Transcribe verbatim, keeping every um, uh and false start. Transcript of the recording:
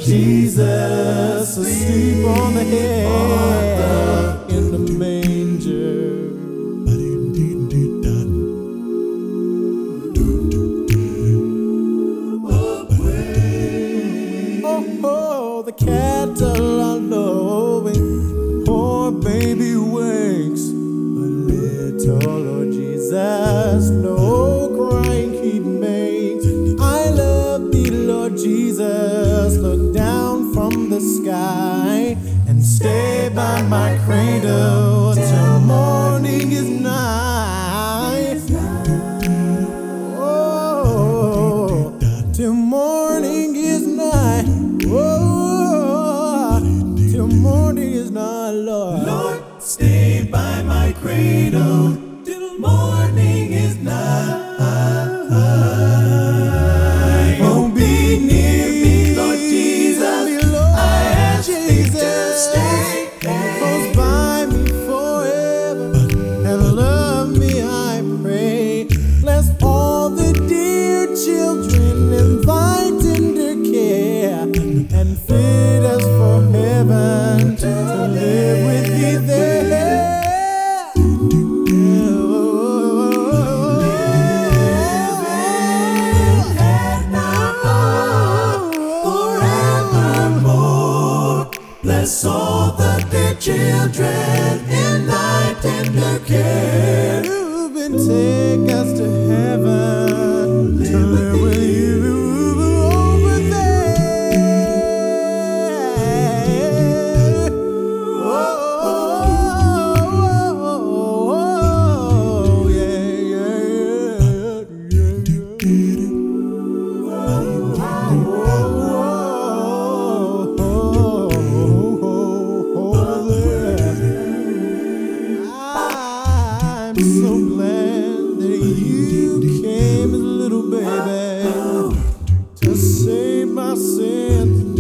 Jesus asleep on the hay in the manger. Oh, the cattle are lowing, poor baby wakes a little, Lord Jesus, no crying he makes. I love thee, Lord Jesus, look down from the sky and stay by my cradle till morning is nigh. Oh, till morning is nigh. Oh, till morning is nigh, Lord. Lord, stay by my cradle till morning is nigh. Oh, be near me, Lord Jesus. I ask thee to stay Close by me forever and love me, I pray. Bless all the dear children in thy tender care, and fit us for heaven to live with thee there. Bless all the dear children in thy tender care. You've been take us to heaven to live with you over there. Oh, oh, oh, oh, yeah, yeah, yeah, yeah. I'm so glad that you came as a little baby to save my sins.